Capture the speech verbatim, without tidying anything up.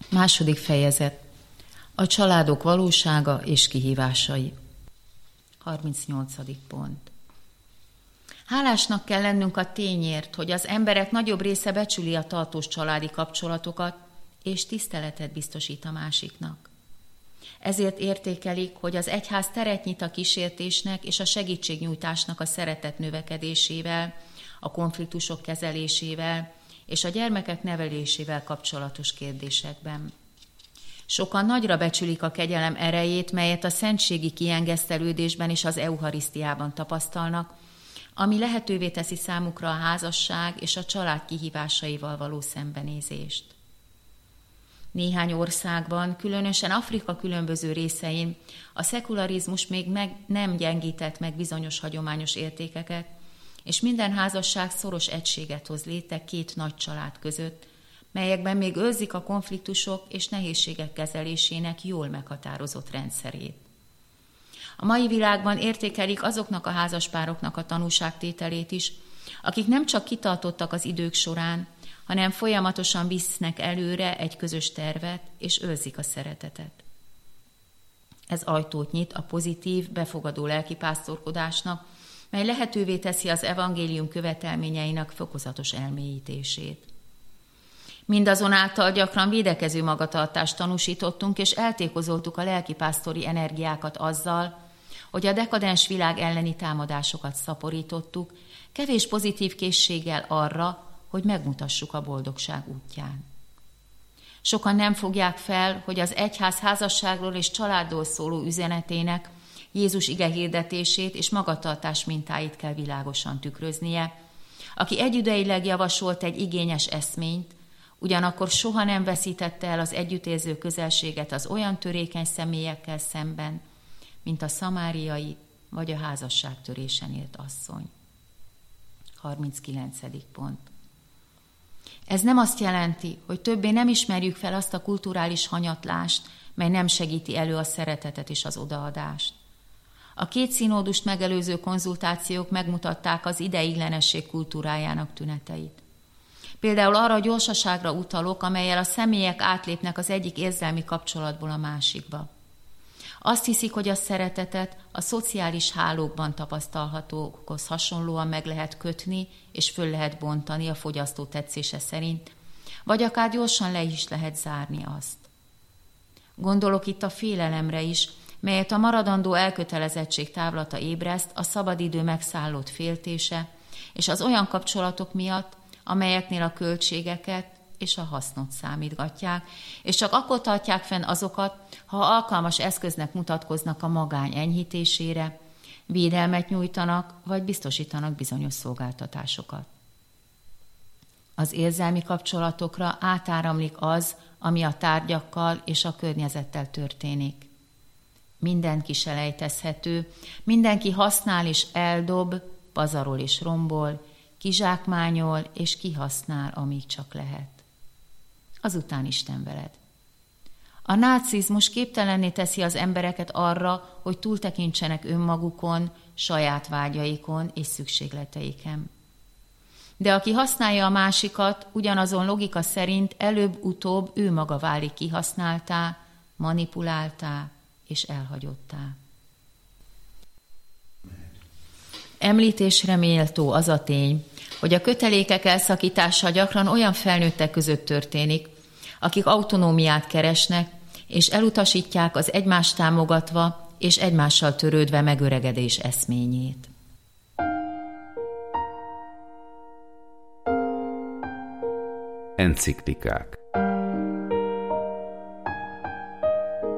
Második fejezet. A családok valósága és kihívásai. harmincnyolcadik pont. Hálásnak kell lennünk a tényért, hogy az emberek nagyobb része becsüli a tartós családi kapcsolatokat, és tiszteletet biztosít a másiknak. Ezért értékelik, hogy az egyház teret nyit a kísértésnek és a segítségnyújtásnak a szeretet növekedésével, a konfliktusok kezelésével és a gyermekek nevelésével kapcsolatos kérdésekben. Sokan nagyra becsülik a kegyelem erejét, melyet a szentségi kiengesztelődésben és az eucharisztiában tapasztalnak, ami lehetővé teszi számukra a házasság és a család kihívásaival való szembenézést. Néhány országban, különösen Afrika különböző részein a szekularizmus még meg nem gyengített meg bizonyos hagyományos értékeket, és minden házasság szoros egységet hoz létre két nagy család között, melyekben még őrzik a konfliktusok és nehézségek kezelésének jól meghatározott rendszerét. A mai világban értékelik azoknak a házaspároknak a tanúságtételét is, akik nem csak kitartottak az idők során, hanem folyamatosan visznek előre egy közös tervet, és őrzik a szeretetet. Ez ajtót nyit a pozitív, befogadó lelkipásztorkodásnak, mely lehetővé teszi az evangélium követelményeinek fokozatos elmélyítését. Mindazonáltal gyakran védekező magatartást tanúsítottunk, és eltékozoltuk a lelkipásztori energiákat azzal, hogy a dekadens világ elleni támadásokat szaporítottuk, kevés pozitív készséggel arra, hogy megmutassuk a boldogság útján. Sokan nem fogják fel, hogy az egyház házasságról és családról szóló üzenetének Jézus igehirdetését és magatartás mintáit kell világosan tükröznie, aki egyidejűleg javasolt egy igényes eszményt, ugyanakkor soha nem veszítette el az együttérző közelséget az olyan törékeny személyekkel szemben, mint a szamáriai vagy a házasságtörésen élt asszony. harminckilencedik pont. Ez nem azt jelenti, hogy többé nem ismerjük fel azt a kulturális hanyatlást, mely nem segíti elő a szeretetet és az odaadást. A két színódust megelőző konzultációk megmutatták az ideiglenesség kultúrájának tüneteit. Például arra a gyorsaságra utalok, amellyel a személyek átlépnek az egyik érzelmi kapcsolatból a másikba. Azt hiszik, hogy a szeretetet a szociális hálókban tapasztalhatókhoz hasonlóan meg lehet kötni, és föl lehet bontani a fogyasztó tetszése szerint, vagy akár gyorsan le is lehet zárni azt. Gondolok itt a félelemre is, melyet a maradandó elkötelezettség távlata ébreszt a szabadidő megszállott féltése, és az olyan kapcsolatok miatt, amelyeknél a költségeket és a hasznot számítgatják, és csak akkor tartják fenn azokat, ha alkalmas eszköznek mutatkoznak a magány enyhítésére, védelmet nyújtanak, vagy biztosítanak bizonyos szolgáltatásokat. Az érzelmi kapcsolatokra átáramlik az, ami a tárgyakkal és a környezettel történik. Minden kiselejtezhető, mindenki használ és eldob, pazarol és rombol, kizsákmányol és kihasznál, amíg csak lehet. Azután Isten veled. A nácizmus képtelenné teszi az embereket arra, hogy túltekintsenek önmagukon, saját vágyaikon és szükségleteiken. De aki használja a másikat, ugyanazon logika szerint előbb-utóbb ő maga válik kihasználtá, manipuláltá és elhagyottá. Említésre méltó az a tény, hogy a kötelékek elszakítása gyakran olyan felnőttek között történik, akik autonómiát keresnek, és elutasítják az egymást támogatva és egymással törődve megöregedés eszményét. Enciklikák.